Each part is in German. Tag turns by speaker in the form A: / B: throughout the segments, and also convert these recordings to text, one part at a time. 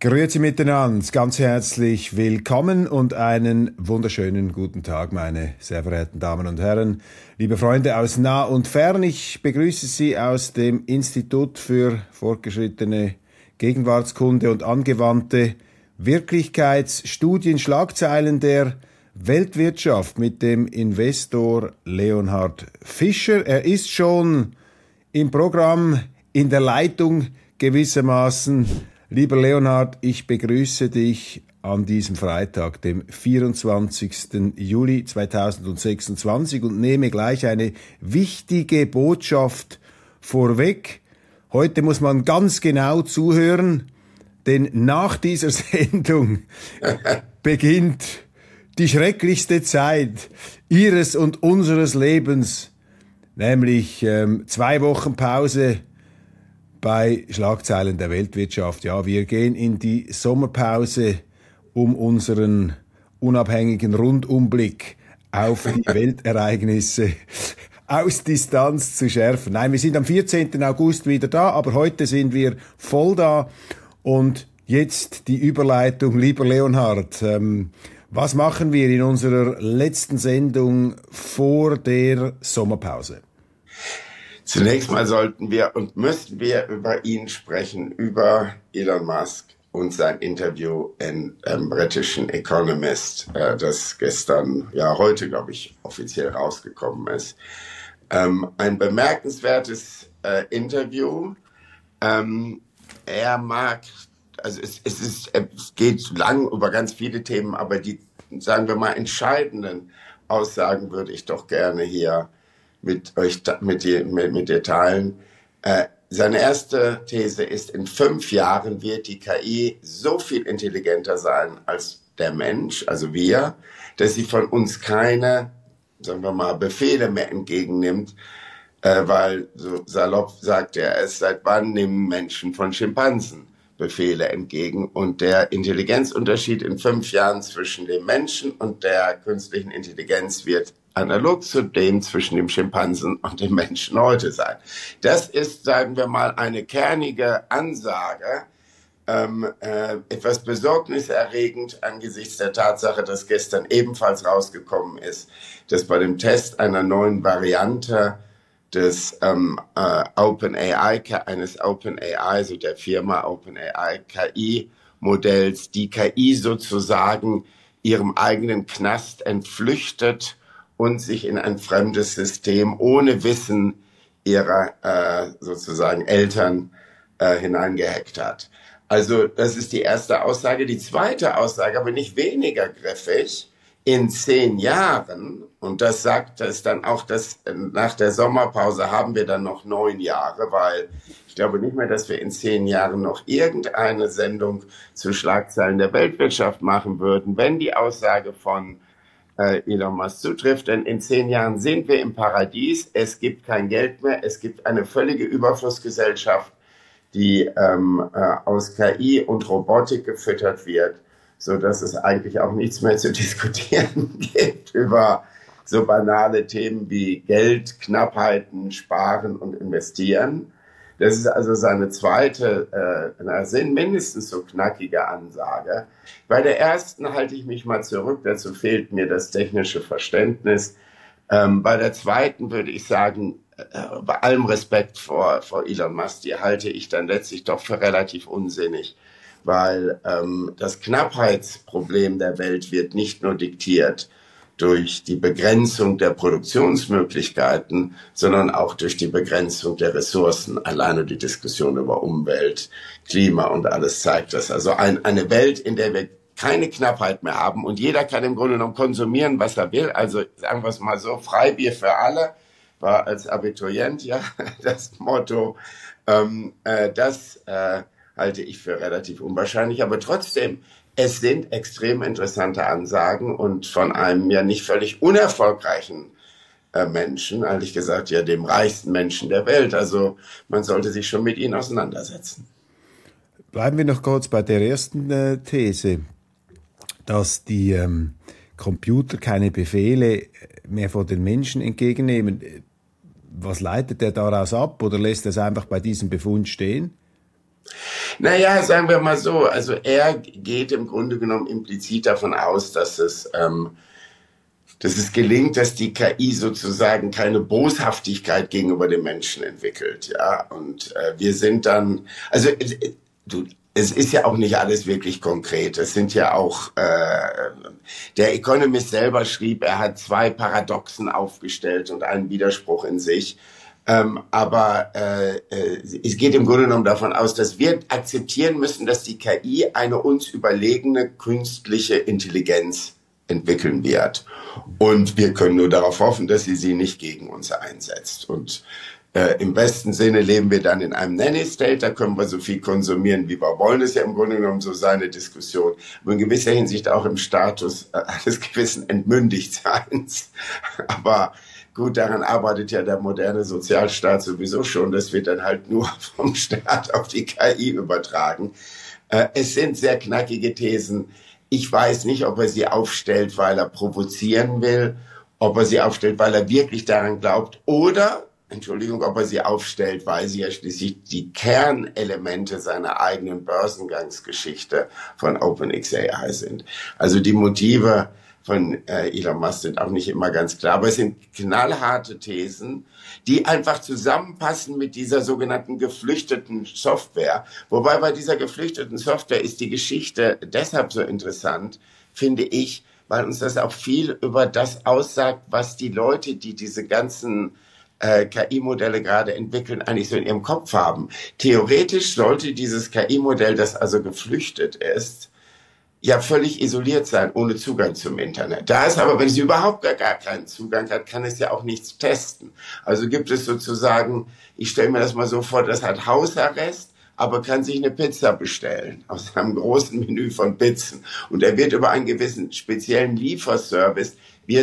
A: Grüezi miteinander, ganz herzlich willkommen und einen wunderschönen guten Tag, meine sehr verehrten Damen und Herren, liebe Freunde aus nah und fern. Ich begrüße Sie aus dem Institut für fortgeschrittene Gegenwartskunde und angewandte Wirklichkeitsstudien, Schlagzeilen der Weltwirtschaft mit dem Investor Leonhard Fischer. Er ist schon im Programm, in der Leitung gewissermaßen. Lieber Leonhard, ich begrüße dich an diesem Freitag, dem 24. Juli 2026 und nehme gleich eine wichtige Botschaft vorweg. Heute muss man ganz genau zuhören, denn nach dieser Sendung beginnt die schrecklichste Zeit Ihres und unseres Lebens, nämlich 2 Wochen Pause bei Schlagzeilen der Weltwirtschaft. Ja, wir gehen in die Sommerpause, um unseren unabhängigen Rundumblick auf die Weltereignisse aus Distanz zu schärfen. Nein, wir sind am 14. August wieder da, aber heute sind wir voll da. Und jetzt die Überleitung, lieber Leonhard. Was machen wir in unserer letzten Sendung vor der Sommerpause?
B: Zunächst mal sollten wir und müssten wir über ihn sprechen, über Elon Musk und sein Interview in britischen Economist, das gestern, ja heute, glaube ich, offiziell rausgekommen ist. Ein bemerkenswertes Interview. Er mag, also es geht lang über ganz viele Themen, aber die, sagen wir mal, entscheidenden Aussagen würde ich doch gerne hier mit dir teilen. Seine erste These ist, in 5 Jahren wird die KI so viel intelligenter sein als der Mensch, also wir, dass sie von uns keine, sagen wir mal, Befehle mehr entgegennimmt, weil, so salopp sagt er es, seit wann nehmen Menschen von Schimpansen Befehle entgegen? Und der Intelligenzunterschied in 5 Jahren zwischen dem Menschen und der künstlichen Intelligenz wird analog zu dem zwischen dem Schimpansen und dem Menschen heute sein. Das ist, sagen wir mal, eine kernige Ansage, etwas besorgniserregend angesichts der Tatsache, dass gestern ebenfalls rausgekommen ist, dass bei dem Test einer neuen Variante des eines OpenAI, also der Firma OpenAI KI-Modells, die KI sozusagen ihrem eigenen Knast entflüchtet und sich in ein fremdes System ohne Wissen ihrer sozusagen Eltern hineingehackt hat. Also das ist die erste Aussage. Die zweite Aussage, aber nicht weniger griffig, in 10 Jahren, und das sagt es dann auch, dass nach der Sommerpause haben wir dann noch 9 Jahre, weil ich glaube nicht mehr, dass wir in 10 Jahren noch irgendeine Sendung zu Schlagzeilen der Weltwirtschaft machen würden, wenn die Aussage von Elon Musk zutrifft, denn in 10 Jahren sind wir im Paradies, es gibt kein Geld mehr, es gibt eine völlige Überflussgesellschaft, die aus KI und Robotik gefüttert wird, so dass es eigentlich auch nichts mehr zu diskutieren gibt über so banale Themen wie Geld, Knappheiten, Sparen und Investieren. Das ist also seine zweite, sind mindestens so knackige Ansage. Bei der ersten halte ich mich mal zurück, dazu fehlt mir das technische Verständnis. Bei der zweiten würde ich sagen, bei allem Respekt vor Elon Musk, die halte ich dann letztlich doch für relativ unsinnig, weil das Knappheitsproblem der Welt wird nicht nur diktiert durch die Begrenzung der Produktionsmöglichkeiten, sondern auch durch die Begrenzung der Ressourcen. Alleine die Diskussion über Umwelt, Klima und alles zeigt das. Also eine Welt, in der wir keine Knappheit mehr haben und jeder kann im Grunde genommen konsumieren, was er will. Also sagen wir es mal so, Freibier für alle war als Abiturient ja das Motto. Das halte ich für relativ unwahrscheinlich, aber trotzdem, es sind extrem interessante Ansagen und von einem ja nicht völlig unerfolgreichen Menschen, ehrlich gesagt ja dem reichsten Menschen der Welt. Also man sollte sich schon mit ihnen auseinandersetzen.
A: Bleiben wir noch kurz bei der ersten These, dass die Computer keine Befehle mehr von den Menschen entgegennehmen. Was leitet er daraus ab oder lässt er es einfach bei diesem Befund stehen?
B: Naja, sagen wir mal so, also er geht im Grunde genommen implizit davon aus, dass es gelingt, dass die KI sozusagen keine Boshaftigkeit gegenüber dem Menschen entwickelt, ja. Und wir sind dann, also du, es ist ja auch nicht alles wirklich konkret. Es sind ja auch, der Economist selber schrieb, er hat 2 Paradoxen aufgestellt und einen Widerspruch in sich. Aber es geht im Grunde genommen davon aus, dass wir akzeptieren müssen, dass die KI eine uns überlegene künstliche Intelligenz entwickeln wird. Und wir können nur darauf hoffen, dass sie nicht gegen uns einsetzt. Und im besten Sinne leben wir dann in einem Nanny-State, da können wir so viel konsumieren, wie wir wollen. Das ist ja im Grunde genommen so seine Diskussion. Aber in gewisser Hinsicht auch im Status eines gewissen Entmündigtseins. Aber gut, daran arbeitet ja der moderne Sozialstaat sowieso schon. Das wird dann halt nur vom Staat auf die KI übertragen. Es sind sehr knackige Thesen. Ich weiß nicht, ob er sie aufstellt, weil er provozieren will, ob er sie aufstellt, weil er wirklich daran glaubt oder, Entschuldigung, ob er sie aufstellt, weil sie ja schließlich die Kernelemente seiner eigenen Börsengangsgeschichte von OpenXAI sind. Also die Motive von Elon Musk sind auch nicht immer ganz klar, aber es sind knallharte Thesen, die einfach zusammenpassen mit dieser sogenannten geflüchteten Software. Wobei bei dieser geflüchteten Software ist die Geschichte deshalb so interessant, finde ich, weil uns das auch viel über das aussagt, was die Leute, die diese ganzen KI-Modelle gerade entwickeln, eigentlich so in ihrem Kopf haben. Theoretisch sollte dieses KI-Modell, das also geflüchtet ist, ja völlig isoliert sein, ohne Zugang zum Internet. Da ist aber, wenn es überhaupt gar keinen Zugang hat, kann es ja auch nichts testen. Also gibt es sozusagen, ich stelle mir das mal so vor, das hat Hausarrest, aber kann sich eine Pizza bestellen aus einem großen Menü von Pizzen. Und er wird über einen gewissen speziellen Lieferservice,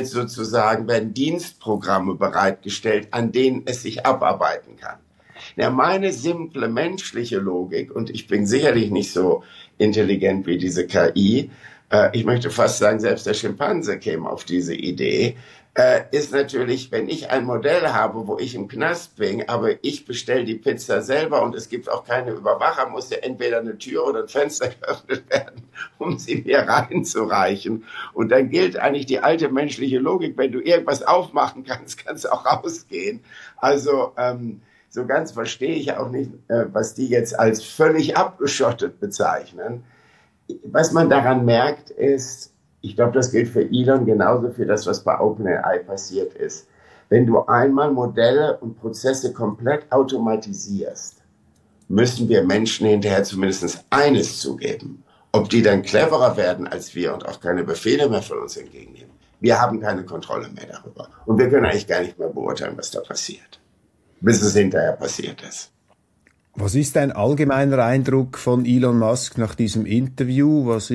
B: werden Dienstprogramme bereitgestellt, an denen es sich abarbeiten kann. Ja, meine simple menschliche Logik, und ich bin sicherlich nicht so intelligent wie diese KI, ich möchte fast sagen, selbst der Schimpanse käme auf diese Idee, ist natürlich, wenn ich ein Modell habe, wo ich im Knast bin, aber ich bestelle die Pizza selber und es gibt auch keine Überwacher, muss ja entweder eine Tür oder ein Fenster geöffnet werden, um sie mir reinzureichen. Und dann gilt eigentlich die alte menschliche Logik, wenn du irgendwas aufmachen kannst, kannst du auch rausgehen. Also so ganz verstehe ich auch nicht, was die jetzt als völlig abgeschottet bezeichnen. Was man daran merkt, ist, ich glaube, das gilt für Elon genauso für das, was bei OpenAI passiert ist. Wenn du einmal Modelle und Prozesse komplett automatisierst, müssen wir Menschen hinterher zumindest eines zugeben. Ob die dann cleverer werden als wir und auch keine Befehle mehr von uns entgegennehmen. Wir haben keine Kontrolle mehr darüber. Und wir können eigentlich gar nicht mehr beurteilen, was da passiert, bis es hinterher passiert ist.
A: Was ist dein allgemeiner Eindruck von Elon Musk nach diesem Interview? Was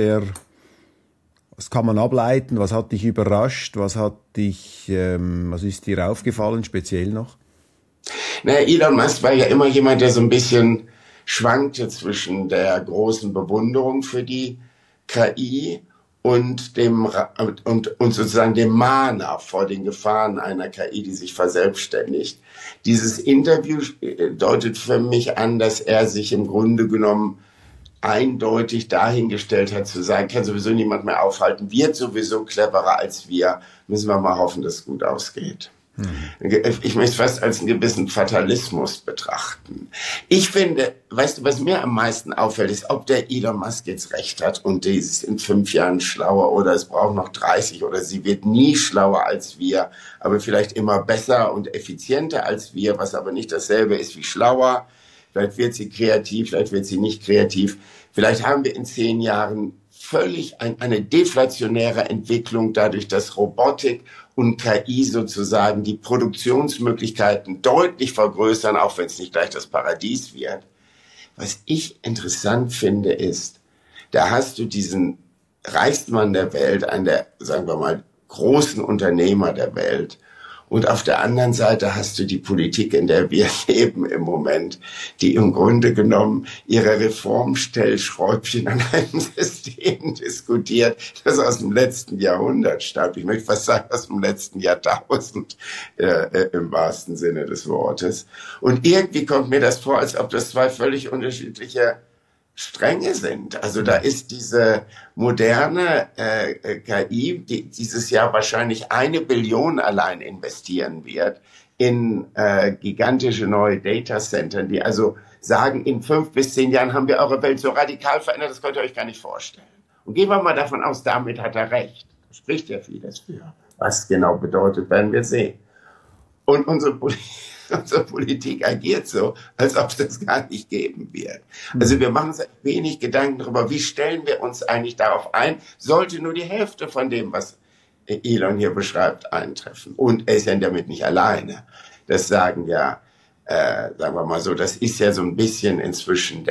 A: kann man ableiten? Was hat dich überrascht? Was ist dir aufgefallen, speziell noch?
B: Na, Elon Musk war ja immer jemand, der so ein bisschen schwankte zwischen der großen Bewunderung für die KI und sozusagen dem Mahner vor den Gefahren einer KI, die sich verselbstständigt. Dieses Interview deutet für mich an, dass er sich im Grunde genommen eindeutig dahingestellt hat, zu sagen, kann sowieso niemand mehr aufhalten, wird sowieso cleverer als wir, müssen wir mal hoffen, dass es gut ausgeht. Ich möchte es fast als einen gewissen Fatalismus betrachten. Ich finde, weißt du, was mir am meisten auffällt, ist, ob der Elon Musk jetzt recht hat und die ist in 5 Jahren schlauer oder es braucht noch 30 oder sie wird nie schlauer als wir, aber vielleicht immer besser und effizienter als wir, was aber nicht dasselbe ist wie schlauer. Vielleicht wird sie kreativ, vielleicht wird sie nicht kreativ. Vielleicht haben wir in 10 Jahren völlig eine deflationäre Entwicklung, dadurch, dass Robotik und KI sozusagen die Produktionsmöglichkeiten deutlich vergrößern, auch wenn es nicht gleich das Paradies wird. Was ich interessant finde, ist, da hast du diesen reichsten Mann der Welt, einen der, sagen wir mal, großen Unternehmer der Welt. Und auf der anderen Seite hast du die Politik, in der wir leben im Moment, die im Grunde genommen ihre Reformstellschräubchen an einem System diskutiert, das aus dem letzten Jahrhundert stammt. Ich möchte fast sagen, aus dem letzten Jahrtausend im wahrsten Sinne des Wortes. Und irgendwie kommt mir das vor, als ob das zwei völlig unterschiedliche Stränge sind. Also da ist diese moderne KI, die dieses Jahr wahrscheinlich 1 Billion allein investieren wird in gigantische neue Datacenter, die also sagen, in 5 bis 10 Jahren haben wir eure Welt so radikal verändert, das könnt ihr euch gar nicht vorstellen. Und gehen wir mal davon aus, damit hat er recht. Da spricht ja vieles für. Was genau bedeutet, werden wir sehen. Und unsere Politik agiert so, als ob es das gar nicht geben wird. Also wir machen uns wenig Gedanken darüber, wie stellen wir uns eigentlich darauf ein, sollte nur die Hälfte von dem, was Elon hier beschreibt, eintreffen. Und er ist ja damit nicht alleine. Das sagen ja, sagen wir mal so, das ist ja so ein bisschen inzwischen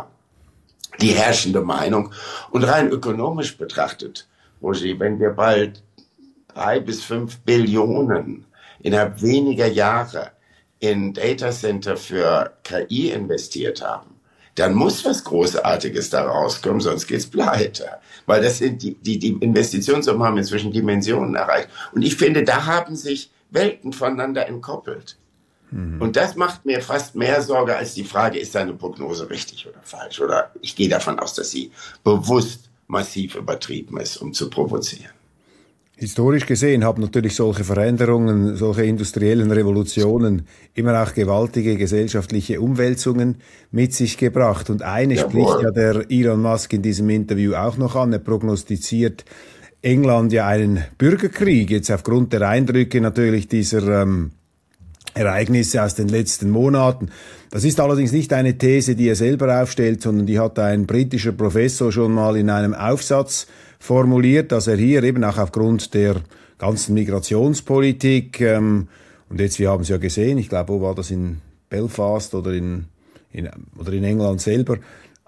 B: die herrschende Meinung. Und rein ökonomisch betrachtet, Roger, wenn wir bald 3 bis 5 Billionen innerhalb weniger Jahre in Datacenter für KI investiert haben, dann muss was Großartiges da rauskommen, sonst geht's pleite. Weil das sind die Investitionssummen haben inzwischen Dimensionen erreicht. Und ich finde, da haben sich Welten voneinander entkoppelt. Und das macht mir fast mehr Sorge als die Frage, ist seine Prognose richtig oder falsch? Oder ich gehe davon aus, dass sie bewusst massiv übertrieben ist, um zu provozieren.
A: Historisch gesehen haben natürlich solche Veränderungen, solche industriellen Revolutionen immer auch gewaltige gesellschaftliche Umwälzungen mit sich gebracht. Und eine spricht ja der Elon Musk in diesem Interview auch noch an. Er prognostiziert England ja einen Bürgerkrieg, jetzt aufgrund der Eindrücke natürlich dieser Ereignisse aus den letzten Monaten. Das ist allerdings nicht eine These, die er selber aufstellt, sondern die hat ein britischer Professor schon mal in einem Aufsatz formuliert, dass er hier eben auch aufgrund der ganzen Migrationspolitik, und jetzt, wir haben es ja gesehen, ich glaube, wo war das, in Belfast oder in England selber,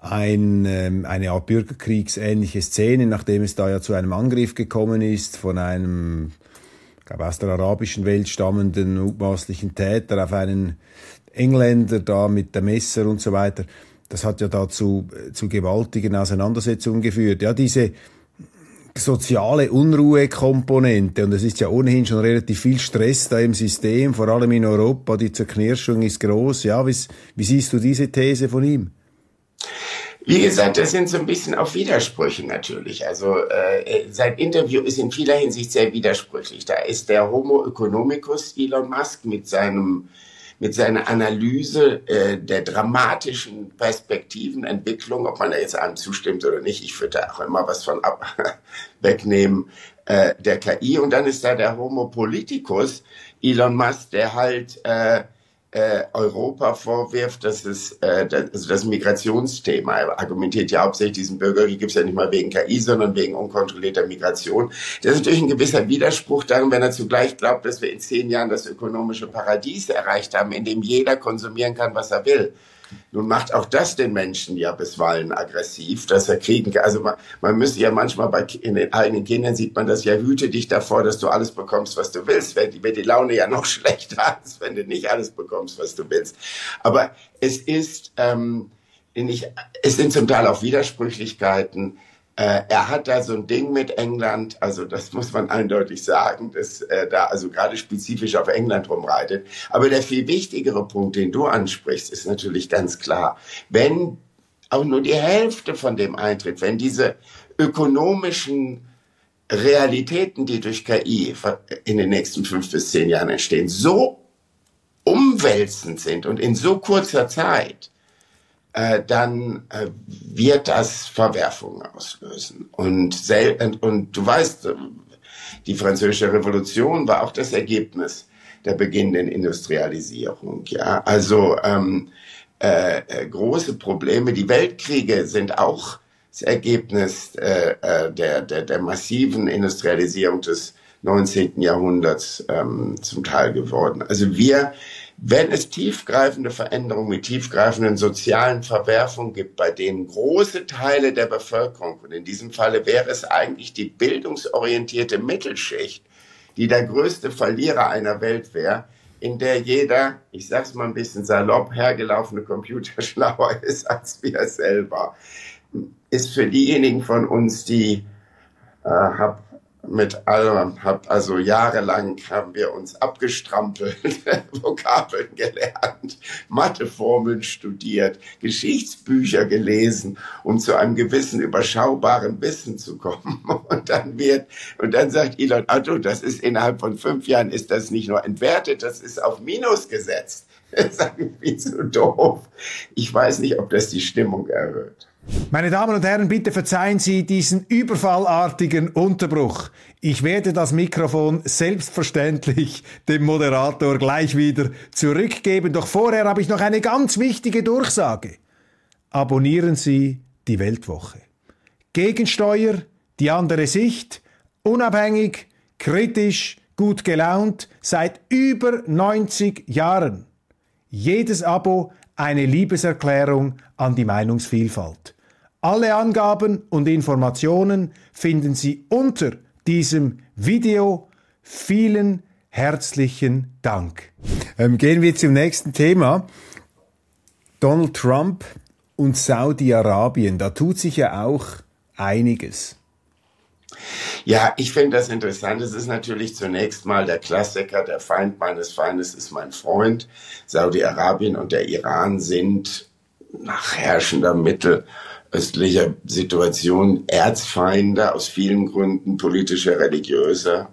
A: eine Art bürgerkriegsähnliche Szene, nachdem es da ja zu einem Angriff gekommen ist von einem, ich glaube, aus der arabischen Welt stammenden mutmaßlichen Täter auf einen Engländer da mit dem Messer und so weiter. Das hat ja dazu zu gewaltigen Auseinandersetzungen geführt. Ja, diese soziale Unruhekomponente, und es ist ja ohnehin schon relativ viel Stress da im System, vor allem in Europa, die Zerknirschung ist groß. Ja, wie siehst du diese These von ihm?
B: Wie gesagt, das sind so ein bisschen auch Widersprüche natürlich. Also sein Interview ist in vieler Hinsicht sehr widersprüchlich. Da ist der Homo economicus Elon Musk mit seiner Analyse der dramatischen Perspektivenentwicklung, ob man da jetzt einem zustimmt oder nicht, ich würde da auch immer was von wegnehmen, der KI. Und dann ist da der Homo politicus Elon Musk, der halt Europa vorwirft, dass das Migrationsthema, er argumentiert ja hauptsächlich, diesen Bürgerkrieg gibt es ja nicht mal wegen KI, sondern wegen unkontrollierter Migration. Das ist natürlich ein gewisser Widerspruch darin, wenn er zugleich glaubt, dass wir in 10 Jahren das ökonomische Paradies erreicht haben, in dem jeder konsumieren kann, was er will. Nun macht auch das den Menschen ja bisweilen aggressiv, dass er kriegen kann. Also man müsste ja manchmal in den eigenen Kindern sieht man das ja, hüte dich davor, dass du alles bekommst, was du willst. Wird die Laune ja noch schlechter, als wenn du nicht alles bekommst, was du willst. Aber es sind zum Teil auch Widersprüchlichkeiten. Er hat da so ein Ding mit England, also das muss man eindeutig sagen, dass da also gerade spezifisch auf England rumreitet. Aber der viel wichtigere Punkt, den du ansprichst, ist natürlich ganz klar, wenn auch nur die Hälfte von dem eintritt, wenn diese ökonomischen Realitäten, die durch KI in den nächsten 5 bis 10 Jahren entstehen, so umwälzend sind und in so kurzer Zeit, dann wird das Verwerfungen auslösen. Und du weißt, die Französische Revolution war auch das Ergebnis der beginnenden Industrialisierung. Ja, also große Probleme. Die Weltkriege sind auch das Ergebnis der massiven Industrialisierung des 19. Jahrhunderts zum Teil geworden. Also wenn es tiefgreifende Veränderungen mit tiefgreifenden sozialen Verwerfungen gibt, bei denen große Teile der Bevölkerung, und in diesem Falle wäre es eigentlich die bildungsorientierte Mittelschicht, die der größte Verlierer einer Welt wäre, in der jeder, ich sag's mal ein bisschen salopp, hergelaufene Computer schlauer ist als wir selber, ist für diejenigen von uns, die also jahrelang haben wir uns abgestrampelt, Vokabeln gelernt, Matheformeln studiert, Geschichtsbücher gelesen, um zu einem gewissen überschaubaren Wissen zu kommen. Und dann sagt Elon, das ist innerhalb von 5 Jahren ist das nicht nur entwertet, das ist auf Minus gesetzt. Das ist irgendwie zu doof. Ich weiß nicht, ob das die Stimmung erhöht.
A: Meine Damen und Herren, bitte verzeihen Sie diesen überfallartigen Unterbruch. Ich werde das Mikrofon selbstverständlich dem Moderator gleich wieder zurückgeben. Doch vorher habe ich noch eine ganz wichtige Durchsage. Abonnieren Sie die Weltwoche. Gegensteuer, die andere Sicht, unabhängig, kritisch, gut gelaunt, seit über 90 Jahren. Jedes Abo eine Liebeserklärung an die Meinungsvielfalt. Alle Angaben und Informationen finden Sie unter diesem Video. Vielen herzlichen Dank. Gehen wir zum nächsten Thema. Donald Trump und Saudi-Arabien. Da tut sich ja auch einiges.
B: Ja, ich finde das interessant. Es ist natürlich zunächst mal der Klassiker, der Feind meines Feindes ist mein Freund. Saudi-Arabien und der Iran sind nach herrschender mittelöstlicher Situation Erzfeinde aus vielen Gründen, politischer, religiöser.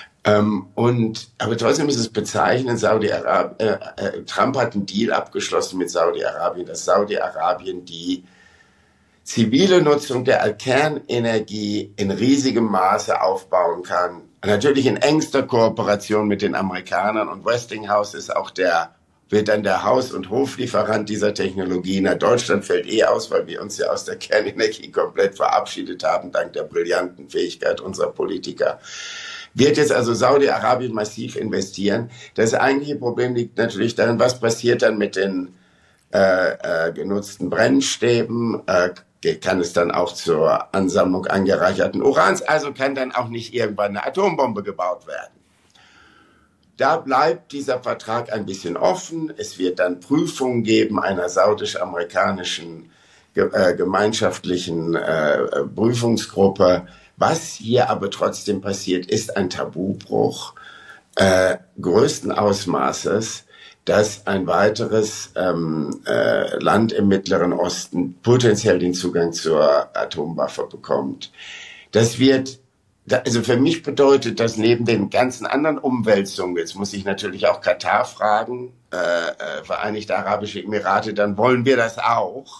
B: Aber trotzdem ist es bezeichnend, Trump hat einen Deal abgeschlossen mit Saudi-Arabien, dass Saudi-Arabien die zivile Nutzung der Kernenergie in riesigem Maße aufbauen kann. Natürlich in engster Kooperation mit den Amerikanern, und Westinghouse wird dann der Haus- und Hoflieferant dieser Technologie. Deutschland fällt aus, weil wir uns ja aus der Kernenergie komplett verabschiedet haben, dank der brillanten Fähigkeit unserer Politiker. Wird jetzt also Saudi-Arabien massiv investieren. Das eigentliche Problem liegt natürlich darin, was passiert dann mit den genutzten Brennstäben, kann es dann auch zur Ansammlung angereicherten Urans, also kann dann auch nicht irgendwann eine Atombombe gebaut werden. Da bleibt dieser Vertrag ein bisschen offen. Es wird dann Prüfungen geben einer saudisch-amerikanischen gemeinschaftlichen Prüfungsgruppe. Was hier aber trotzdem passiert, ist ein Tabubruch größten Ausmaßes, dass ein weiteres Land im Mittleren Osten potenziell den Zugang zur Atomwaffe bekommt. Also für mich bedeutet das neben den ganzen anderen Umwälzungen, jetzt muss ich natürlich auch Katar fragen, Vereinigte Arabische Emirate, dann wollen wir das auch.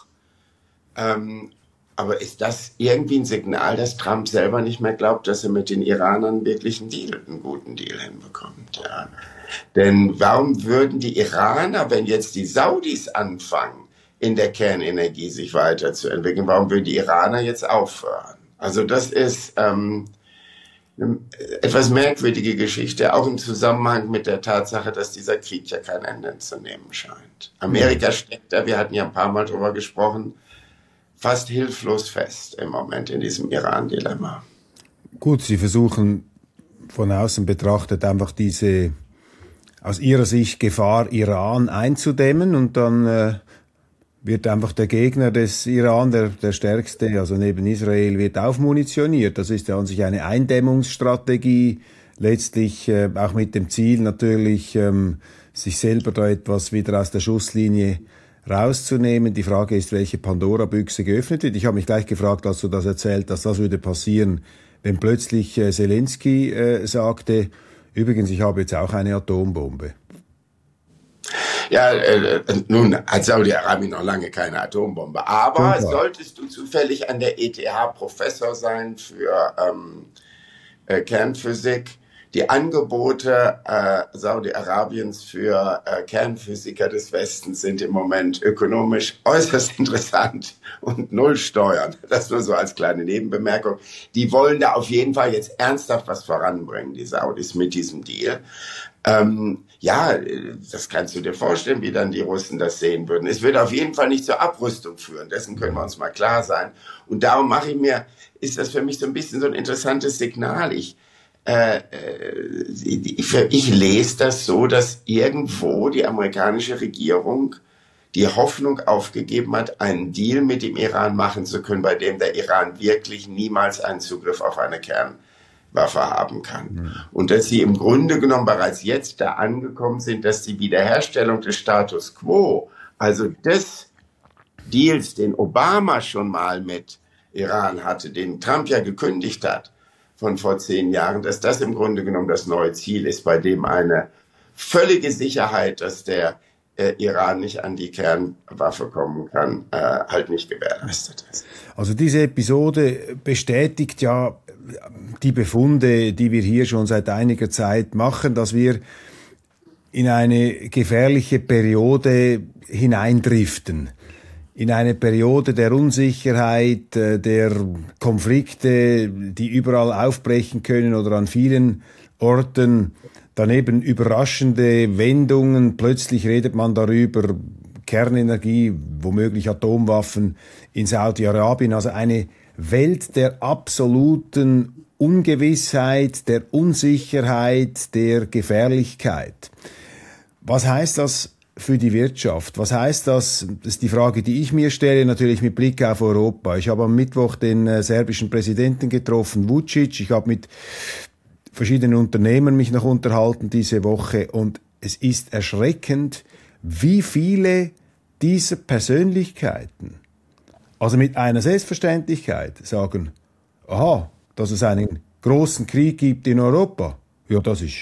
B: Aber ist das irgendwie ein Signal, dass Trump selber nicht mehr glaubt, dass er mit den Iranern wirklich einen guten Deal hinbekommt? Ja. Denn warum würden die Iraner, wenn jetzt die Saudis anfangen, in der Kernenergie sich weiterzuentwickeln, warum würden die Iraner jetzt aufhören? Also das ist eine etwas merkwürdige Geschichte, auch im Zusammenhang mit der Tatsache, dass dieser Krieg ja kein Ende zu nehmen scheint. Amerika steckt da, wir hatten ja ein paar Mal drüber gesprochen, fast hilflos fest im Moment in diesem Iran-Dilemma.
A: Gut, Sie versuchen von außen betrachtet einfach diese aus ihrer Sicht Gefahr Iran einzudämmen, und dann wird einfach der Gegner des Iran, der stärkste, also neben Israel, wird aufmunitioniert. Das ist ja an sich eine Eindämmungsstrategie, letztlich auch mit dem Ziel natürlich, sich selber da etwas wieder aus der Schusslinie rauszunehmen. Die Frage ist, welche Pandora-Büchse geöffnet wird. Ich habe mich gleich gefragt, als du das erzählt hast, das würde passieren, wenn plötzlich Zelensky sagte, übrigens, ich habe jetzt auch eine Atombombe.
B: Ja, nun hat Saudi-Arabien noch lange keine Atombombe. Aber solltest du zufällig an der ETH Professor sein für Kernphysik, die Angebote Saudi-Arabiens für Kernphysiker des Westens sind im Moment ökonomisch äußerst interessant und null Steuern. Das nur so als kleine Nebenbemerkung. Die wollen da auf jeden Fall jetzt ernsthaft was voranbringen, die Saudis, mit diesem Deal. Ja, das kannst du dir vorstellen, wie dann die Russen das sehen würden. Es wird auf jeden Fall nicht zur Abrüstung führen, dessen können wir uns mal klar sein. Und darum ist das für mich so ein bisschen so ein interessantes Signal. ich lese das so, dass irgendwo die amerikanische Regierung die Hoffnung aufgegeben hat, einen Deal mit dem Iran machen zu können, bei dem der Iran wirklich niemals einen Zugriff auf eine Kernwaffe haben kann. Und dass sie im Grunde genommen bereits jetzt da angekommen sind, dass die Wiederherstellung des Status quo, also des Deals, den Obama schon mal mit Iran hatte, den Trump ja gekündigt hat von vor 10 Jahren, dass das im Grunde genommen das neue Ziel ist, bei dem eine völlige Sicherheit, dass der Iran nicht an die Kernwaffe kommen kann, halt nicht gewährleistet ist.
A: Also diese Episode bestätigt ja die Befunde, die wir hier schon seit einiger Zeit machen, dass wir in eine gefährliche Periode hineindriften. In eine Periode der Unsicherheit, der Konflikte, die überall aufbrechen können oder an vielen Orten. Daneben überraschende Wendungen. Plötzlich redet man darüber, Kernenergie, womöglich Atomwaffen in Saudi-Arabien. Also eine Welt der absoluten Ungewissheit, der Unsicherheit, der Gefährlichkeit. Was heißt das für die Wirtschaft? Was heißt das? Das ist die Frage, die ich mir stelle, natürlich mit Blick auf Europa. Ich habe am Mittwoch den serbischen Präsidenten getroffen, Vučić. Ich habe mit verschiedenen Unternehmern mich noch unterhalten diese Woche und es ist erschreckend, wie viele dieser Persönlichkeiten, also mit einer Selbstverständlichkeit sagen, aha, dass es einen großen Krieg gibt in Europa, ja, das ist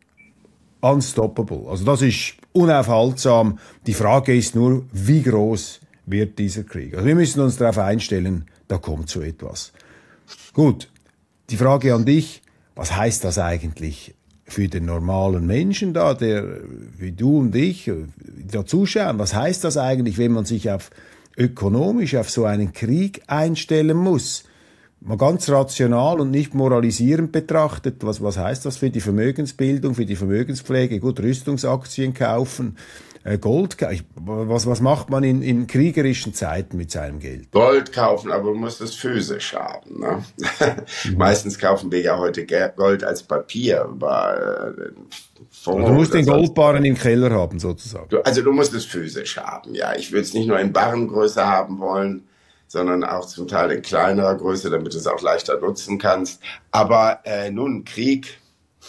A: unstoppable, also das ist unaufhaltsam. Die Frage ist nur, wie groß wird dieser Krieg? Also wir müssen uns darauf einstellen, da kommt so etwas. Gut, die Frage an dich, was heißt das eigentlich für den normalen Menschen da, der wie du und ich, die da zuschauen? Was heißt das eigentlich, wenn man sich ökonomisch auf so einen Krieg einstellen muss? Mal ganz rational und nicht moralisierend betrachtet, was heißt das für die Vermögensbildung, für die Vermögenspflege? Gut, Rüstungsaktien kaufen, Gold, was macht man in kriegerischen Zeiten mit seinem Geld?
B: Gold kaufen, aber man muss es physisch haben. Ne? Meistens kaufen wir ja heute Gold als Papier über
A: Fonds. Du musst den Goldbarren im Keller haben, sozusagen.
B: Du musst es physisch haben, ja. Ich würde es nicht nur in Barrengröße haben wollen, sondern auch zum Teil in kleinerer Größe, damit du es auch leichter nutzen kannst. Aber nun, Krieg,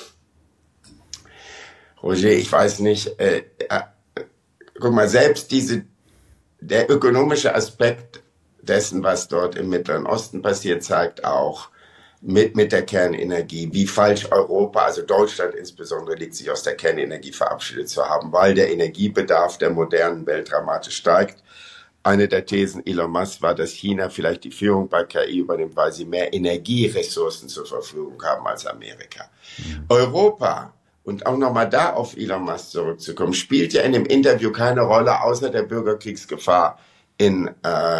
B: Roger, ich weiß nicht, guck mal, selbst der ökonomische Aspekt dessen, was dort im Mittleren Osten passiert, zeigt auch mit der Kernenergie, wie falsch Europa, also Deutschland insbesondere, liegt, sich aus der Kernenergie verabschiedet zu haben, weil der Energiebedarf der modernen Welt dramatisch steigt. Eine der Thesen Elon Musk war, dass China vielleicht die Führung bei KI übernimmt, weil sie mehr Energieressourcen zur Verfügung haben als Amerika. Europa, und auch nochmal da auf Elon Musk zurückzukommen, spielt ja in dem Interview keine Rolle, außer der Bürgerkriegsgefahr in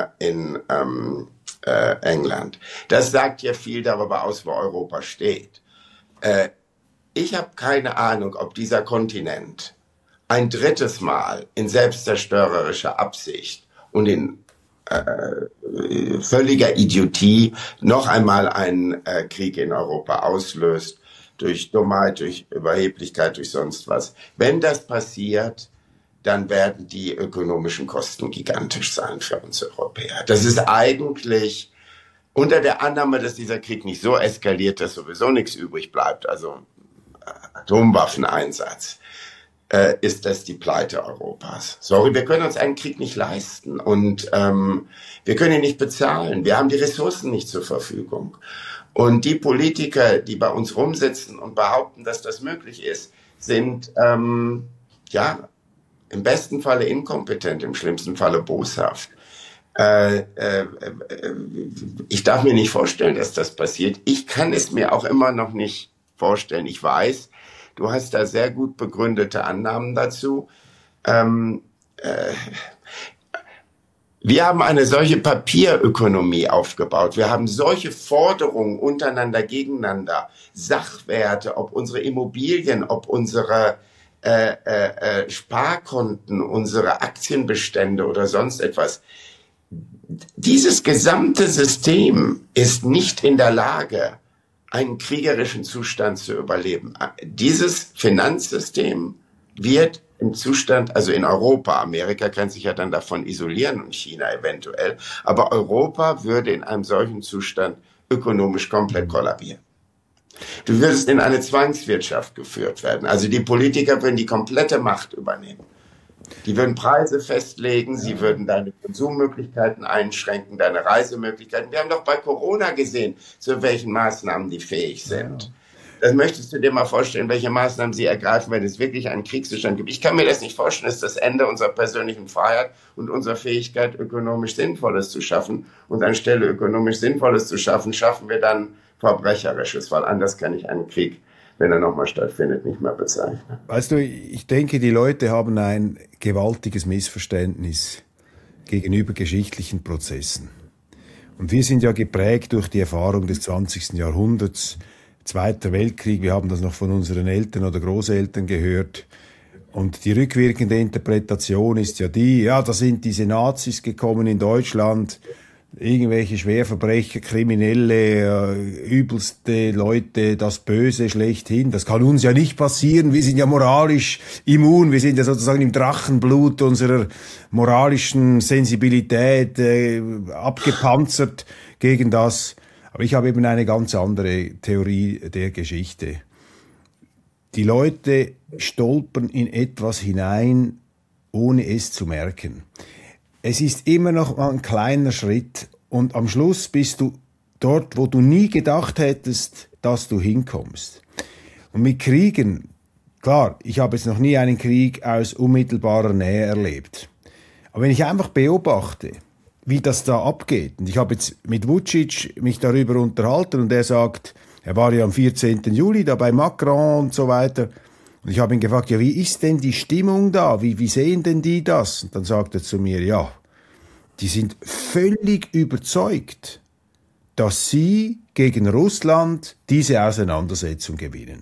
B: England. Das sagt ja viel darüber aus, wo Europa steht. Ich habe keine Ahnung, ob dieser Kontinent ein drittes Mal in selbstzerstörerischer Absicht und in völliger Idiotie noch einmal einen Krieg in Europa auslöst, durch Dummheit, durch Überheblichkeit, durch sonst was. Wenn das passiert, dann werden die ökonomischen Kosten gigantisch sein für uns Europäer. Das ist eigentlich unter der Annahme, dass dieser Krieg nicht so eskaliert, dass sowieso nichts übrig bleibt, also Atomwaffeneinsatz, ist das die Pleite Europas. Sorry, wir können uns einen Krieg nicht leisten und wir können ihn nicht bezahlen. Wir haben die Ressourcen nicht zur Verfügung. Und die Politiker, die bei uns rumsitzen und behaupten, dass das möglich ist, sind ja im besten Falle inkompetent, im schlimmsten Falle boshaft. Ich darf mir nicht vorstellen, dass das passiert. Ich kann es mir auch immer noch nicht vorstellen. Ich weiß, du hast da sehr gut begründete Annahmen dazu. Wir haben eine solche Papierökonomie aufgebaut. Wir haben solche Forderungen untereinander, gegeneinander, Sachwerte, ob unsere Immobilien, ob unsere Sparkonten, unsere Aktienbestände oder sonst etwas. Dieses gesamte System ist nicht in der Lage, einen kriegerischen Zustand zu überleben. Dieses Finanzsystem wird im Zustand, also in Europa, Amerika kann sich ja dann davon isolieren und China eventuell, aber Europa würde in einem solchen Zustand ökonomisch komplett kollabieren. Du würdest in eine Zwangswirtschaft geführt werden. Also die Politiker würden die komplette Macht übernehmen. Die würden Preise festlegen, sie würden deine Konsummöglichkeiten einschränken, deine Reisemöglichkeiten. Wir haben doch bei Corona gesehen, zu welchen Maßnahmen die fähig sind. Das möchtest du dir mal vorstellen, welche Maßnahmen sie ergreifen, wenn es wirklich einen Kriegszustand gibt. Ich kann mir das nicht vorstellen, das ist das Ende unserer persönlichen Freiheit und unserer Fähigkeit, ökonomisch Sinnvolles zu schaffen. Und anstelle ökonomisch Sinnvolles zu schaffen, schaffen wir dann Verbrecherisches, weil anders kann ich einen Krieg, wenn er nochmal stattfindet, nicht mehr bezeichnen.
A: Weißt du, ich denke, die Leute haben ein gewaltiges Missverständnis gegenüber geschichtlichen Prozessen. Und wir sind ja geprägt durch die Erfahrung des 20. Jahrhunderts, Zweiter Weltkrieg, wir haben das noch von unseren Eltern oder Großeltern gehört. Und die rückwirkende Interpretation ist ja die, ja, da sind diese Nazis gekommen in Deutschland, irgendwelche Schwerverbrecher, Kriminelle, übelste Leute, das Böse schlechthin. Das kann uns ja nicht passieren. Wir sind ja moralisch immun. Wir sind ja sozusagen im Drachenblut unserer moralischen Sensibilität abgepanzert gegen das. Aber ich habe eben eine ganz andere Theorie der Geschichte. Die Leute stolpern in etwas hinein, ohne es zu merken. Es ist immer noch mal ein kleiner Schritt und am Schluss bist du dort, wo du nie gedacht hättest, dass du hinkommst. Und mit Kriegen, klar, ich habe jetzt noch nie einen Krieg aus unmittelbarer Nähe erlebt. Aber wenn ich einfach beobachte, wie das da abgeht, und ich habe jetzt mit Vučić mich darüber unterhalten und er sagt, er war ja am 14. Juli da bei Macron und so weiter. Und ich habe ihn gefragt, ja, wie ist denn die Stimmung da? Wie sehen denn die das? Und dann sagt er zu mir, ja, die sind völlig überzeugt, dass sie gegen Russland diese Auseinandersetzung gewinnen.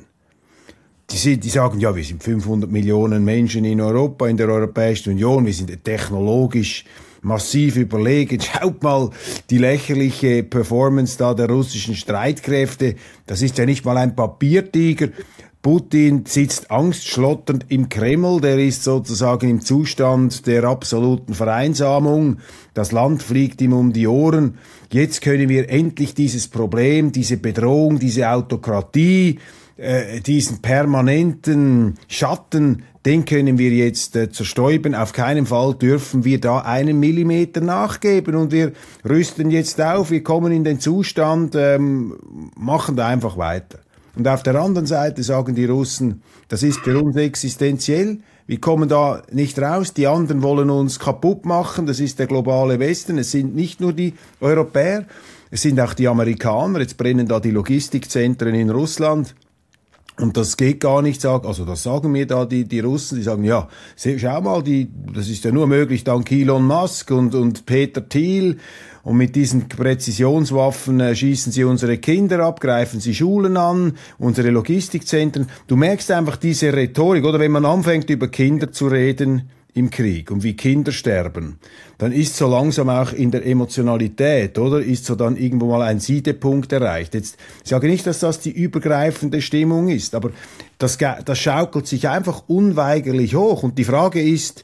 A: Die sagen, ja, wir sind 500 Millionen Menschen in Europa, in der Europäischen Union, wir sind technologisch massiv überlegen. Schaut mal die lächerliche Performance da der russischen Streitkräfte. Das ist ja nicht mal ein Papiertiger. Putin sitzt angstschlotternd im Kreml, der ist sozusagen im Zustand der absoluten Vereinsamung. Das Land fliegt ihm um die Ohren. Jetzt können wir endlich dieses Problem, diese Bedrohung, diese Autokratie, diesen permanenten Schatten, den können wir jetzt zerstäuben. Auf keinen Fall dürfen wir da einen Millimeter nachgeben und wir rüsten jetzt auf, wir kommen in den Zustand, machen da einfach weiter. Und auf der anderen Seite sagen die Russen, das ist für uns existenziell, wir kommen da nicht raus, die anderen wollen uns kaputt machen, das ist der globale Westen, es sind nicht nur die Europäer, es sind auch die Amerikaner, jetzt brennen da die Logistikzentren in Russland. Und das geht gar nicht, also das sagen mir da die Russen, die sagen, ja, schau mal, das ist ja nur möglich dank Elon Musk und Peter Thiel und mit diesen Präzisionswaffen schießen sie unsere Kinder ab, greifen sie Schulen an, unsere Logistikzentren. Du merkst einfach diese Rhetorik, oder wenn man anfängt über Kinder zu reden im Krieg und wie Kinder sterben, dann ist so langsam auch in der Emotionalität, oder? Ist so dann irgendwo mal ein Siedepunkt erreicht. Jetzt, ich sage nicht, dass das die übergreifende Stimmung ist, aber das schaukelt sich einfach unweigerlich hoch. Und die Frage ist,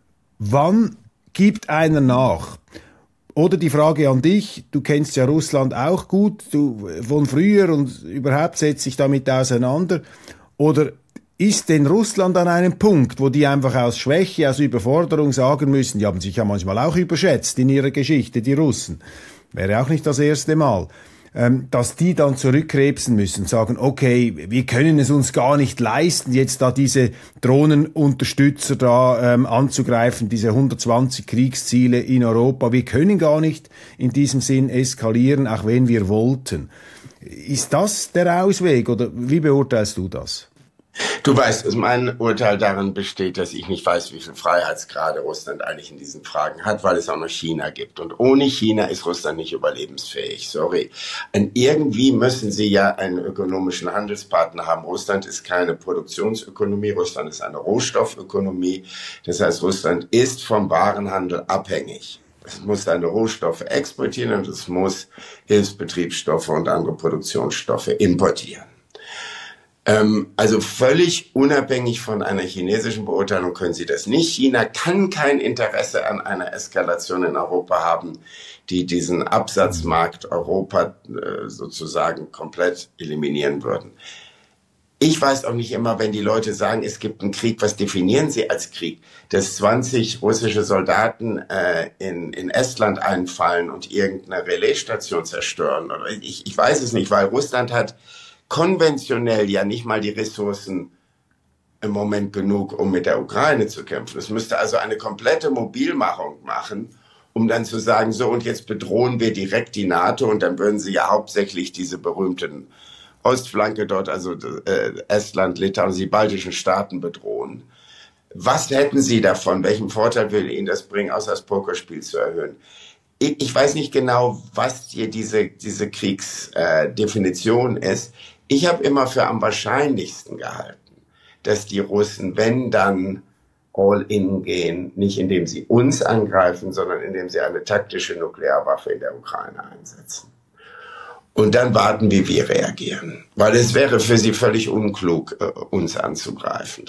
A: wann gibt einer nach? Oder die Frage an dich, du kennst ja Russland auch gut, du von früher und überhaupt setzt dich damit auseinander. Oder ist denn Russland an einem Punkt, wo die einfach aus Schwäche, aus Überforderung sagen müssen, die haben sich ja manchmal auch überschätzt in ihrer Geschichte, die Russen, wäre auch nicht das erste Mal, dass die dann zurückkrebsen müssen, sagen, okay, wir können es uns gar nicht leisten, jetzt da diese Drohnenunterstützer da anzugreifen, diese 120 Kriegsziele in Europa, wir können gar nicht in diesem Sinn eskalieren, auch wenn wir wollten. Ist das der Ausweg oder wie beurteilst du das?
B: Du weißt, dass mein Urteil darin besteht, dass ich nicht weiß, wie viel Freiheitsgrade Russland eigentlich in diesen Fragen hat, weil es auch noch China gibt. Und ohne China ist Russland nicht überlebensfähig. Sorry. Und irgendwie müssen sie ja einen ökonomischen Handelspartner haben. Russland ist keine Produktionsökonomie. Russland ist eine Rohstoffökonomie. Das heißt, Russland ist vom Warenhandel abhängig. Es muss seine Rohstoffe exportieren und es muss Hilfsbetriebsstoffe und andere Produktionsstoffe importieren. Also völlig unabhängig von einer chinesischen Beurteilung können sie das nicht. China kann kein Interesse an einer Eskalation in Europa haben, die diesen Absatzmarkt Europa sozusagen komplett eliminieren würden. Ich weiß auch nicht immer, wenn die Leute sagen, es gibt einen Krieg, was definieren sie als Krieg? Dass 20 russische Soldaten in Estland einfallen und irgendeine Relaisstation zerstören. Oder ich weiß es nicht, weil Russland hat konventionell ja nicht mal die Ressourcen im Moment genug, um mit der Ukraine zu kämpfen. Es müsste also eine komplette Mobilmachung machen, um dann zu sagen, so und jetzt bedrohen wir direkt die NATO und dann würden sie ja hauptsächlich diese berühmten Ostflanke dort, also Estland, Litauen, die baltischen Staaten bedrohen. Was hätten Sie davon? Welchen Vorteil würde Ihnen das bringen, außer das Pokerspiel zu erhöhen? Ich weiß nicht genau, was hier diese Kriegsdefinition ist. Ich habe immer für am wahrscheinlichsten gehalten, dass die Russen, wenn dann all in gehen, nicht indem sie uns angreifen, sondern indem sie eine taktische Nuklearwaffe in der Ukraine einsetzen. Und dann warten, wie wir reagieren. Weil es wäre für sie völlig unklug, uns anzugreifen.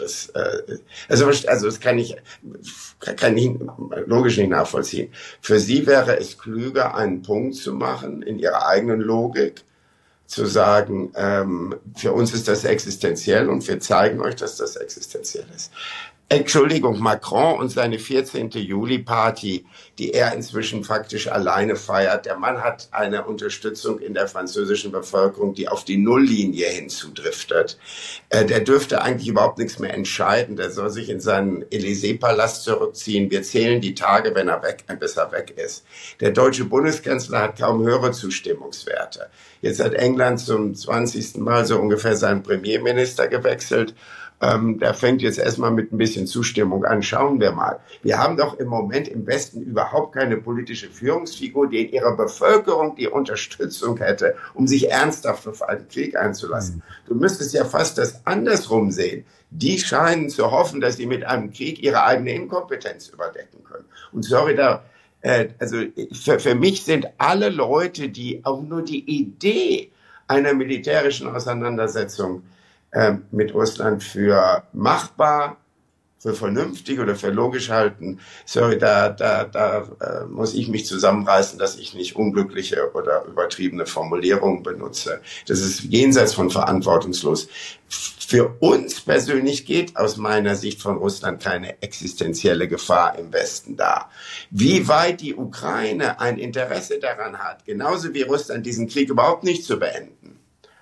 B: Das kann ich logisch nicht nachvollziehen. Für sie wäre es klüger, einen Punkt zu machen in ihrer eigenen Logik, zu sagen, für uns ist das existenziell und wir zeigen euch, dass das existenziell ist. Entschuldigung, Macron und seine 14. Juli-Party, die er inzwischen faktisch alleine feiert. Der Mann hat eine Unterstützung in der französischen Bevölkerung, die auf die Nulllinie hinzudriftet. Der dürfte eigentlich überhaupt nichts mehr entscheiden. Der soll sich in seinen Élysée-Palast zurückziehen. Wir zählen die Tage, bis er weg ist. Der deutsche Bundeskanzler hat kaum höhere Zustimmungswerte. Jetzt hat England zum 20. Mal so ungefähr seinen Premierminister gewechselt. Der fängt jetzt erstmal mit ein bisschen Zustimmung an. Schauen wir mal. Wir haben doch im Moment im Westen überhaupt keine politische Führungsfigur, die in ihrer Bevölkerung die Unterstützung hätte, um sich ernsthaft auf einen Krieg einzulassen. Du müsstest ja fast das andersrum sehen. Die scheinen zu hoffen, dass sie mit einem Krieg ihre eigene Inkompetenz überdecken können. Und sorry, für mich sind alle Leute, die auch nur die Idee einer militärischen Auseinandersetzung mit Russland für machbar, für vernünftig oder für logisch halten. Sorry, da muss ich mich zusammenreißen, dass ich nicht unglückliche oder übertriebene Formulierungen benutze. Das ist jenseits von verantwortungslos. Für uns persönlich geht aus meiner Sicht von Russland keine existenzielle Gefahr im Westen dar. Wie weit die Ukraine ein Interesse daran hat, genauso wie Russland diesen Krieg überhaupt nicht zu beenden,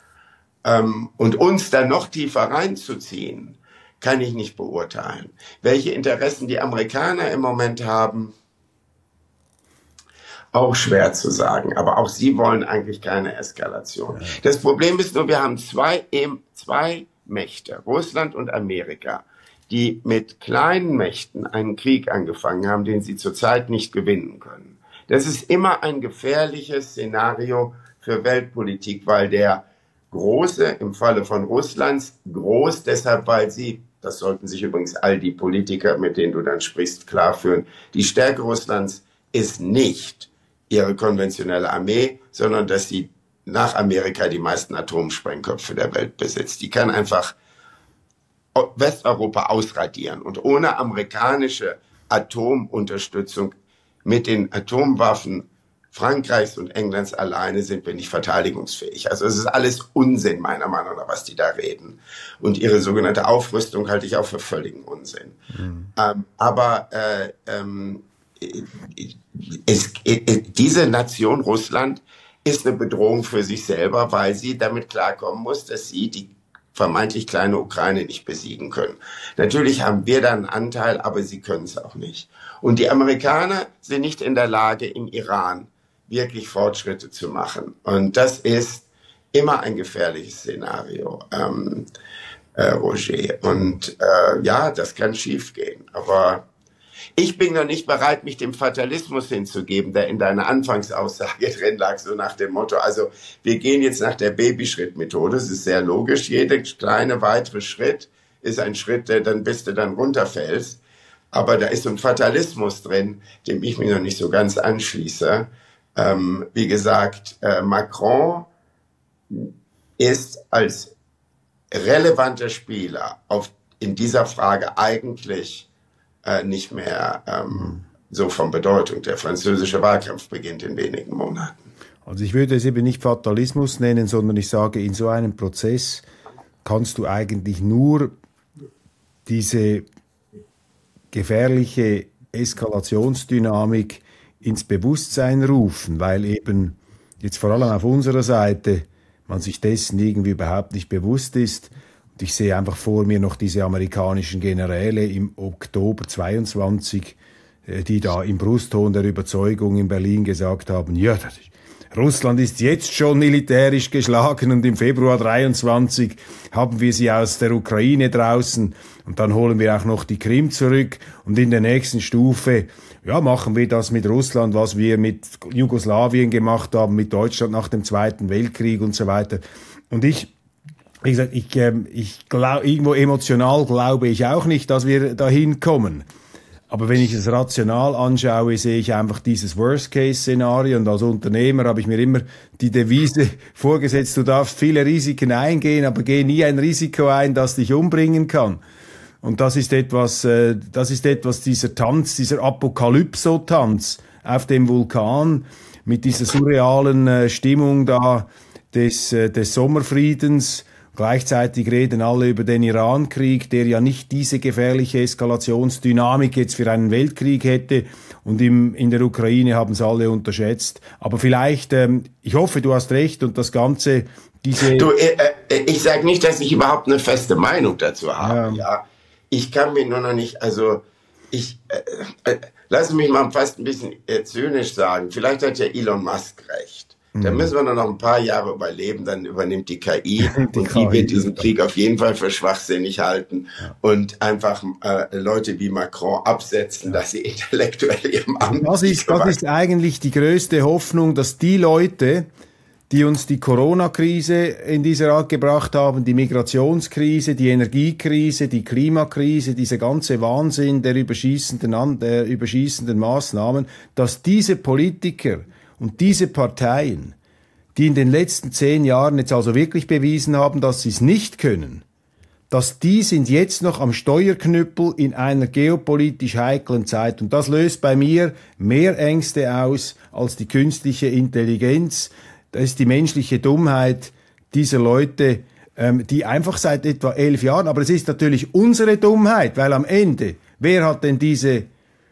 B: und uns dann noch tiefer reinzuziehen, kann ich nicht beurteilen. Welche Interessen die Amerikaner im Moment haben, auch schwer zu sagen. Aber auch sie wollen eigentlich keine Eskalation. Das Problem ist nur, wir haben zwei Mächte, Russland und Amerika, die mit kleinen Mächten einen Krieg angefangen haben, den sie zurzeit nicht gewinnen können. Das ist immer ein gefährliches Szenario für Weltpolitik, weil der Große, im Falle von Russlands, groß deshalb, weil sie, das sollten sich übrigens all die Politiker, mit denen du dann sprichst, klar führen, die Stärke Russlands ist nicht ihre konventionelle Armee, sondern dass sie nach Amerika die meisten Atomsprengköpfe der Welt besitzt. Die kann einfach Westeuropa ausradieren und ohne amerikanische Atomunterstützung mit den Atomwaffen Frankreichs und Englands alleine sind wir nicht verteidigungsfähig. Also es ist alles Unsinn, meiner Meinung nach, was die da reden. Und ihre sogenannte Aufrüstung halte ich auch für völligen Unsinn. Diese Nation Russland ist eine Bedrohung für sich selber, weil sie damit klarkommen muss, dass sie die vermeintlich kleine Ukraine nicht besiegen können. Natürlich haben wir da einen Anteil, aber sie können es auch nicht. Und die Amerikaner sind nicht in der Lage, im Iran wirklich Fortschritte zu machen. Und das ist immer ein gefährliches Szenario, Roger. Und ja, das kann schiefgehen. Aber ich bin noch nicht bereit, mich dem Fatalismus hinzugeben, der in deiner Anfangsaussage drin lag, so nach dem Motto, also wir gehen jetzt nach der Babyschrittmethode. Das ist sehr logisch. Jeder kleine weitere Schritt ist ein Schritt, bis du dann runterfällst. Aber da ist so ein Fatalismus drin, dem ich mich noch nicht so ganz anschließe. Wie gesagt, Macron ist als relevanter Spieler in dieser Frage eigentlich nicht mehr so von Bedeutung. Der französische Wahlkampf beginnt in wenigen Monaten.
A: Also ich würde es eben nicht Fatalismus nennen, sondern ich sage, in so einem Prozess kannst du eigentlich nur diese gefährliche Eskalationsdynamik ins Bewusstsein rufen, weil eben jetzt vor allem auf unserer Seite man sich dessen irgendwie überhaupt nicht bewusst ist. Und ich sehe einfach vor mir noch diese amerikanischen Generäle im Oktober 22, die da im Brustton der Überzeugung in Berlin gesagt haben, ja, Russland ist jetzt schon militärisch geschlagen und im Februar 23 haben wir sie aus der Ukraine draußen und dann holen wir auch noch die Krim zurück und in der nächsten Stufe, ja, machen wir das mit Russland, was wir mit Jugoslawien gemacht haben, mit Deutschland nach dem Zweiten Weltkrieg und so weiter. Und wie gesagt, ich glaube, irgendwo emotional glaube ich auch nicht, dass wir dahin kommen. Aber wenn ich es rational anschaue, sehe ich einfach dieses Worst-Case-Szenario. Und als Unternehmer habe ich mir immer die Devise vorgesetzt, du darfst viele Risiken eingehen, aber geh nie ein Risiko ein, das dich umbringen kann. Und das ist etwas dieser Tanz, dieser Apokalypso-Tanz auf dem Vulkan mit dieser surrealen Stimmung da des Sommerfriedens. Gleichzeitig reden alle über den Iran-Krieg, der ja nicht diese gefährliche Eskalationsdynamik jetzt für einen Weltkrieg hätte. Und in der Ukraine haben es alle unterschätzt. Aber vielleicht, ich hoffe, du hast recht und das Ganze,
B: ich sage nicht, dass ich überhaupt eine feste Meinung dazu habe. Ja. Ich kann mir nur noch nicht, lass mich mal fast ein bisschen zynisch sagen, vielleicht hat ja Elon Musk recht. Da müssen wir noch ein paar Jahre überleben, dann übernimmt die KI und die wird diesen Krieg auf jeden Fall für schwachsinnig halten und einfach Leute wie Macron absetzen, dass sie intellektuell ihrem Amt
A: das ist eigentlich die größte Hoffnung, dass die Leute, die uns die Corona-Krise in dieser Art gebracht haben, die Migrationskrise, die Energiekrise, die Klimakrise, dieser ganze Wahnsinn der überschießenden Maßnahmen, dass diese Politiker und diese Parteien, die in den letzten 10 Jahren jetzt also wirklich bewiesen haben, dass sie es nicht können, dass die sind jetzt noch am Steuerknüppel in einer geopolitisch heiklen Zeit. Und das löst bei mir mehr Ängste aus als die künstliche Intelligenz. Das ist die menschliche Dummheit dieser Leute, die einfach seit etwa 11 Jahren, aber es ist natürlich unsere Dummheit, weil am Ende, wer hat denn diese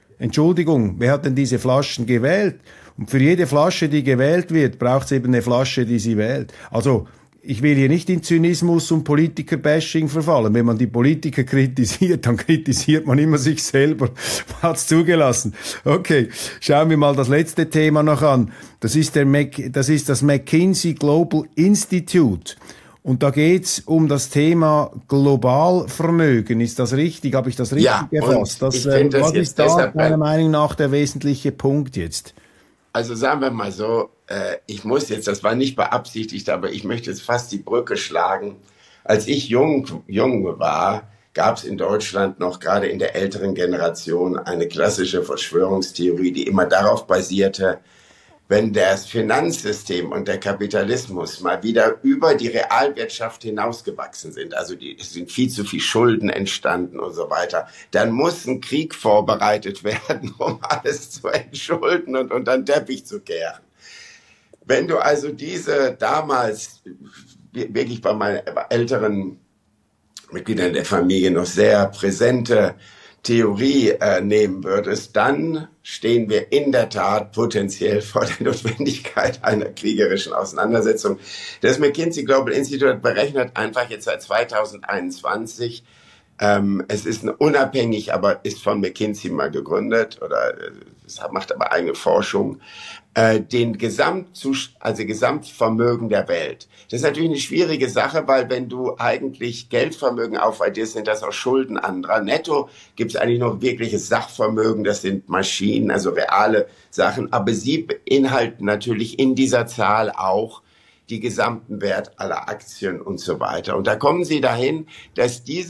A: Flaschen gewählt? Und für jede Flasche, die gewählt wird, braucht es eben eine Flasche, die sie wählt. Also, ich will hier nicht in Zynismus und Politiker-Bashing verfallen. Wenn man die Politiker kritisiert, dann kritisiert man immer sich selber. Man hat's zugelassen. Okay, schauen wir mal das letzte Thema noch an. Das ist das McKinsey Global Institute. Und da geht's um das Thema Globalvermögen. Ist das richtig? Habe ich das richtig gefasst?
B: Was ist
A: da meiner Meinung nach der wesentliche Punkt jetzt?
B: Also sagen wir mal so, das war nicht beabsichtigt, aber ich möchte jetzt fast die Brücke schlagen. Als ich jung war, gab es in Deutschland noch gerade in der älteren Generation eine klassische Verschwörungstheorie, die immer darauf basierte, wenn das Finanzsystem und der Kapitalismus mal wieder über die Realwirtschaft hinausgewachsen sind, also es sind viel zu viel Schulden entstanden und so weiter, dann muss ein Krieg vorbereitet werden, um alles zu entschulden und unter den Teppich zu kehren. Wenn du also diese damals wirklich bei meinen älteren Mitgliedern der Familie noch sehr präsente Theorie nehmen würdest, dann stehen wir in der Tat potenziell vor der Notwendigkeit einer kriegerischen Auseinandersetzung. Das McKinsey Global Institute hat berechnet, einfach jetzt seit 2021, es ist unabhängig, aber ist von McKinsey mal gegründet oder es macht aber eigene Forschung, den Gesamtvermögen der Welt. Das ist natürlich eine schwierige Sache, weil wenn du eigentlich Geldvermögen aufaddierst, sind das auch Schulden anderer. Netto gibt es eigentlich noch wirkliches Sachvermögen, das sind Maschinen, also reale Sachen, aber sie beinhalten natürlich in dieser Zahl auch die gesamten Wert aller Aktien und so weiter. Und da kommen sie dahin, dass dieses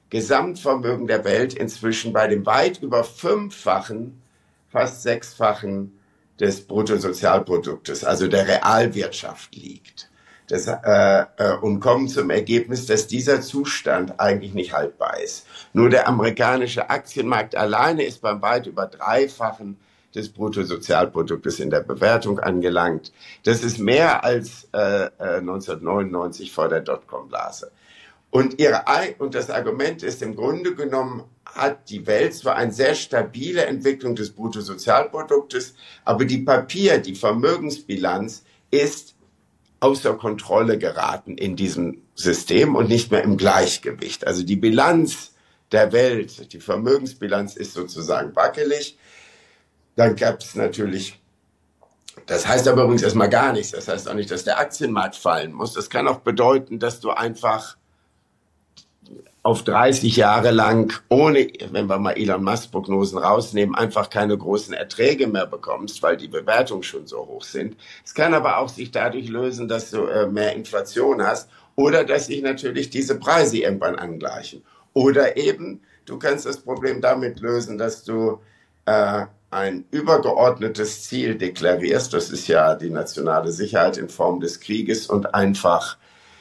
B: Gesamtvermögen der Welt inzwischen bei dem weit über 5-fachen, fast 6-fachen des Bruttosozialproduktes, also der Realwirtschaft liegt. Und kommen zum Ergebnis, dass dieser Zustand eigentlich nicht haltbar ist. Nur der amerikanische Aktienmarkt alleine ist beim weit über 3-fachen des Bruttosozialproduktes in der Bewertung angelangt. Das ist mehr als 1999 vor der Dotcom-Blase. Und das Argument ist, im Grunde genommen hat die Welt zwar eine sehr stabile Entwicklung des Bruttosozialproduktes, aber die Vermögensbilanz ist außer Kontrolle geraten in diesem System und nicht mehr im Gleichgewicht. Also die Bilanz der Welt, die Vermögensbilanz ist sozusagen wackelig. Dann gab es natürlich, das heißt aber übrigens erstmal gar nichts, das heißt auch nicht, dass der Aktienmarkt fallen muss. Das kann auch bedeuten, dass du einfach auf 30 Jahre lang, ohne, wenn wir mal Elon Musk Prognosen rausnehmen, einfach keine großen Erträge mehr bekommst, weil die Bewertungen schon so hoch sind. Es kann aber auch sich dadurch lösen, dass du mehr Inflation hast oder dass sich natürlich diese Preise irgendwann angleichen. Oder eben, du kannst das Problem damit lösen, dass du ein übergeordnetes Ziel deklarierst, das ist ja die nationale Sicherheit in Form des Krieges, und einfach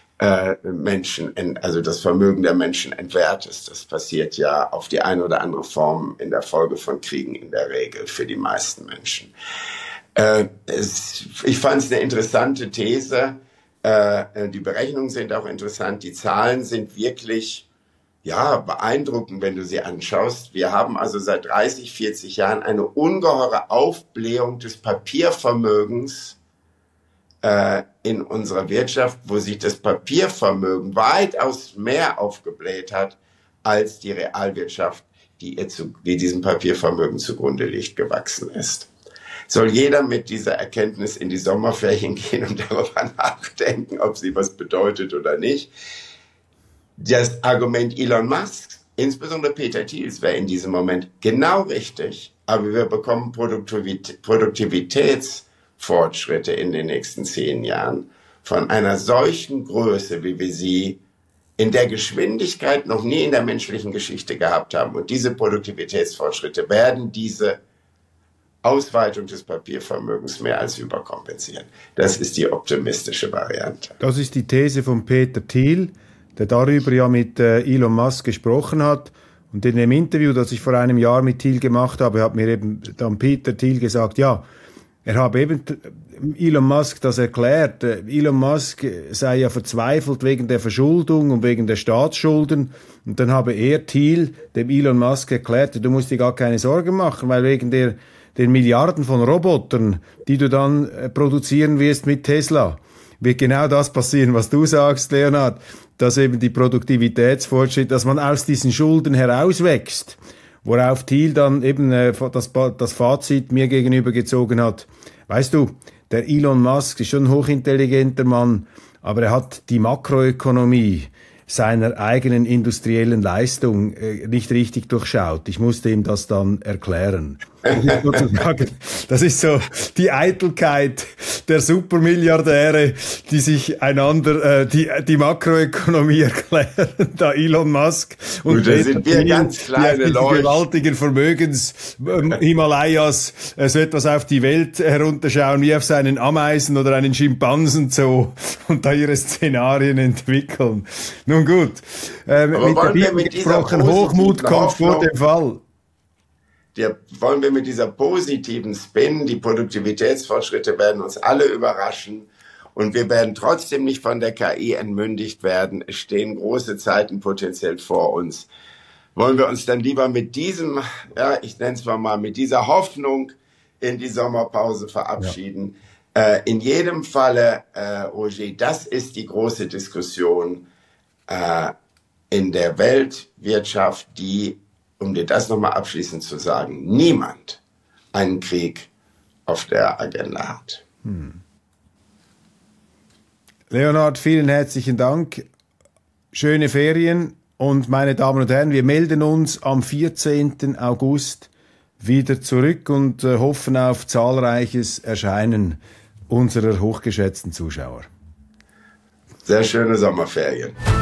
B: also das Vermögen der Menschen entwertest. Das passiert ja auf die eine oder andere Form in der Folge von Kriegen in der Regel für die meisten Menschen. Ich fand es eine interessante These. Die Berechnungen sind auch interessant. Die Zahlen sind wirklich beeindruckend, wenn du sie anschaust. Wir haben also seit 30, 40 Jahren eine ungeheure Aufblähung des Papiervermögens in unserer Wirtschaft, wo sich das Papiervermögen weitaus mehr aufgebläht hat, als die Realwirtschaft, die diesem Papiervermögen zugrunde liegt, gewachsen ist. Soll jeder mit dieser Erkenntnis in die Sommerferien gehen und darüber nachdenken, ob sie was bedeutet oder nicht. Das Argument Elon Musk, insbesondere Peter Thiels, wäre in diesem Moment genau richtig, aber wir bekommen Produktivitätsfortschritte in den nächsten 10 Jahren von einer solchen Größe, wie wir sie in der Geschwindigkeit noch nie in der menschlichen Geschichte gehabt haben. Und diese Produktivitätsfortschritte werden diese Ausweitung des Papiervermögens mehr als überkompensieren. Das ist die optimistische Variante.
A: Das ist die These von Peter Thiel, der darüber ja mit Elon Musk gesprochen hat. Und in dem Interview, das ich vor einem Jahr mit Thiel gemacht habe, hat mir eben dann Peter Thiel gesagt, ja, er habe eben Elon Musk das erklärt. Elon Musk sei ja verzweifelt wegen der Verschuldung und wegen der Staatsschulden. Und dann habe er, Thiel, dem Elon Musk erklärt, du musst dir gar keine Sorgen machen, weil wegen den Milliarden von Robotern, die du dann produzieren wirst mit Tesla, wird genau das passieren, was du sagst, Leonhard, dass eben die Produktivitätsfortschritt, dass man aus diesen Schulden herauswächst. Worauf Thiel dann eben das Fazit mir gegenüber gezogen hat. Weißt du, der Elon Musk ist schon ein hochintelligenter Mann, aber er hat die Makroökonomie seiner eigenen industriellen Leistung nicht richtig durchschaut. Ich musste ihm das dann erklären. Das ist so die Eitelkeit der Supermilliardäre, die sich einander die Makroökonomie erklären. Da Elon Musk und
B: da sind wir ganz kleine Leute,
A: gewaltigen Vermögens Himalayas so etwas auf die Welt herunterschauen wie auf seinen Ameisen oder einen Schimpansenzoo und da ihre Szenarien entwickeln. Nun gut, mit der Bibel gesprochen, Hochmut kommt vor dem Fall.
B: Wollen wir mit dieser positiven Spin, die Produktivitätsfortschritte werden uns alle überraschen und wir werden trotzdem nicht von der KI entmündigt werden. Es stehen große Zeiten potenziell vor uns. Wollen wir uns dann lieber mit diesem, ich nenne es mal, mit dieser Hoffnung in die Sommerpause verabschieden? Ja. In jedem Falle, Roger, das ist die große Diskussion in der Weltwirtschaft, die, um dir das nochmal abschließend zu sagen, niemand einen Krieg auf der Agenda hat.
A: Leonhard, vielen herzlichen Dank. Schöne Ferien und meine Damen und Herren, wir melden uns am 14. August wieder zurück und hoffen auf zahlreiches Erscheinen unserer hochgeschätzten Zuschauer.
B: Sehr schöne Sommerferien.